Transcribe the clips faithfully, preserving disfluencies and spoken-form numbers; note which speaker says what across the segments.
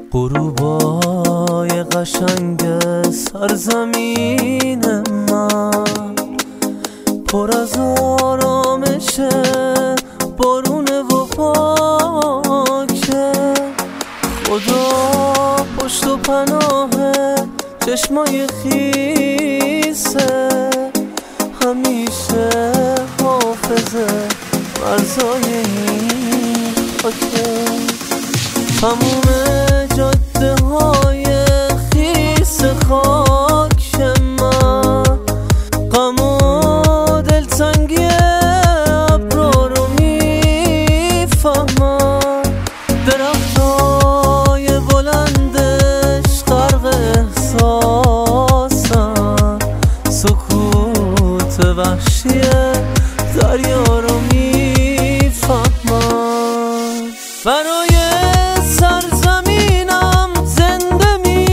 Speaker 1: غروبای قشنگ سرزمین من پر از آرامشه، بارونه و پاکه. خدا پشت و پناه چشمای خیسه، همیشه حافظه مرزای این خاکه. تموم جاده های خیس خاک من، غم و دلتنگی ابرا رو میفهمم. درختای بلندش غرق احساسم، سکوت وحشی دریا رو میفهمم. برای سرزمینم زنده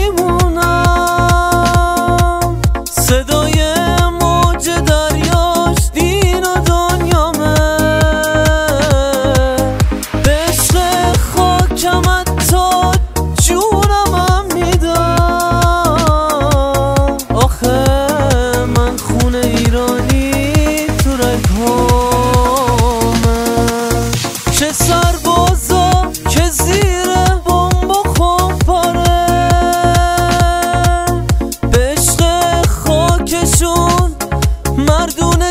Speaker 1: میمونم، صدای موج دریاش دین و دنیامه. به عشق خاکم حتی جونمم میدم. آخه من خون ایرانی تو رگامه. چه سربازا که زیر بمب و خمپاره، به عشق خاکشون مردونه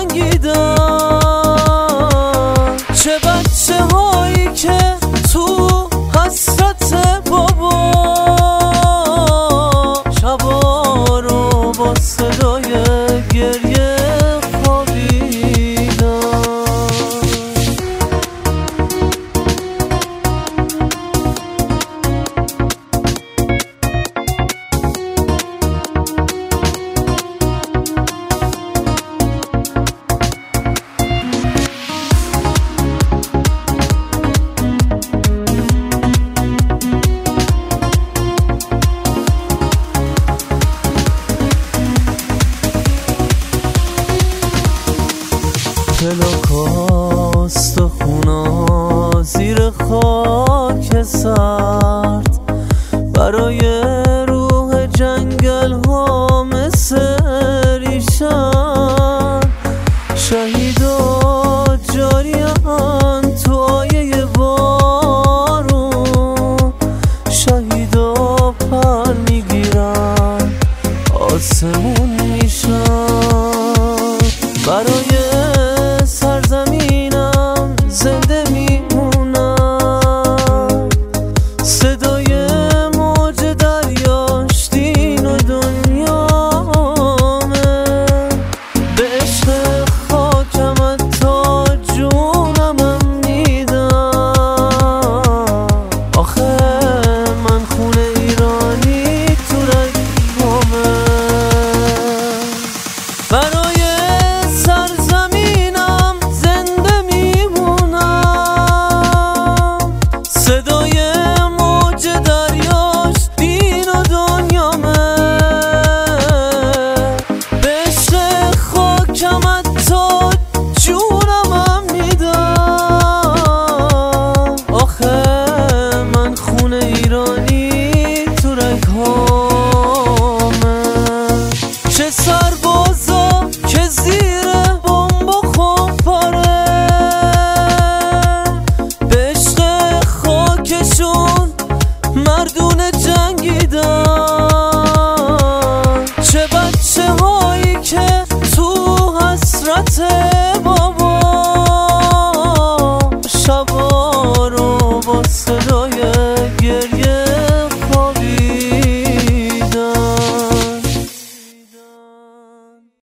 Speaker 1: جنگیدن. چه بچه هایی که تو حسرت بابا شبا رو با صدای گریه خوابیدن. پلاکاست و خونا زیر خاک سرد، برای روح جنگل ها مثل ریشن. شهیدا جاریان تو آیه بارون، شهیدا پر میگیرن آسمون میشن. برای